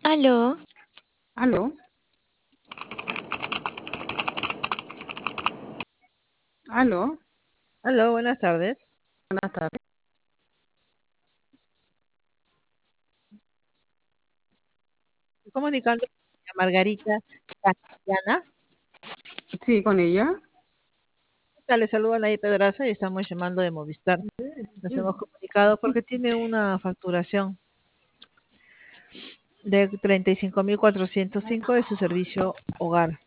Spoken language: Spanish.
Aló, Aló, aló, Aló, buenas tardes. buenas tardes. Estoy comunicando con Margarita Castellana. Sí, con ella. Le saluda Nay Pedraza y estamos llamando de Movistar. Nos hemos comunicado porque tiene una facturación de 35.405 de su servicio hogar.